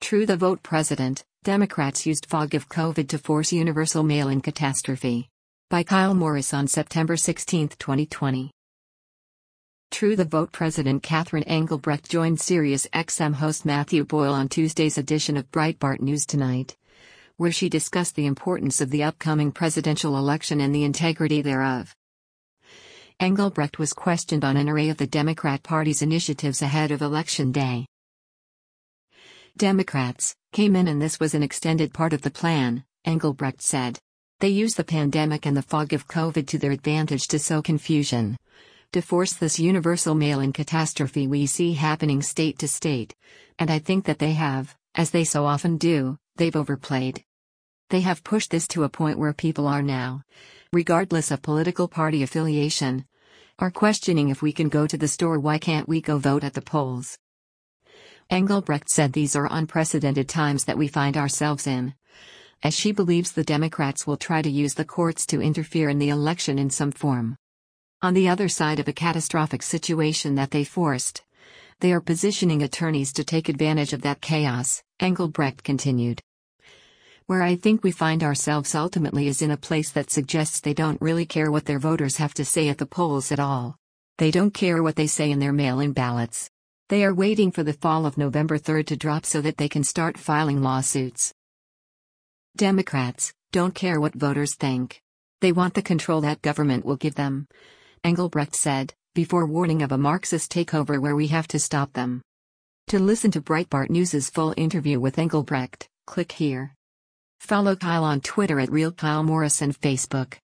True the vote president, Democrats used fog of COVID to force universal mail-in catastrophe. By Kyle Morris on September 16, 2020. True the vote president Catherine Engelbrecht joined SiriusXM host Matthew Boyle on Tuesday's edition of Breitbart News Tonight, where she discussed the importance of the upcoming presidential election and the integrity thereof. Engelbrecht was questioned on an array of the Democrat Party's initiatives ahead of Election Day. Democrats came in and this was an extended part of the plan, Engelbrecht said. They used the pandemic and the fog of COVID to their advantage to sow confusion, to force this universal mail-in catastrophe we see happening state to state, and I think that they have, as they so often do, they've overplayed. They have pushed this to a point where people are now, regardless of political party affiliation, are questioning if we can go to the store, why can't we go vote at the polls? Engelbrecht said these are unprecedented times that we find ourselves in, as she believes the Democrats will try to use the courts to interfere in the election in some form. On the other side of a catastrophic situation that they forced, they are positioning attorneys to take advantage of that chaos, Engelbrecht continued. Where I think we find ourselves ultimately is in a place that suggests they don't really care what their voters have to say at the polls at all. They don't care what they say in their mail-in ballots. They are waiting for the fall of November 3rd to drop so that they can start filing lawsuits. Democrats don't care what voters think. They want the control that government will give them, Engelbrecht said, before warning of a Marxist takeover where we have to stop them. To listen to Breitbart News' full interview with Engelbrecht, click here. Follow Kyle on Twitter at RealKyleMorris and Facebook.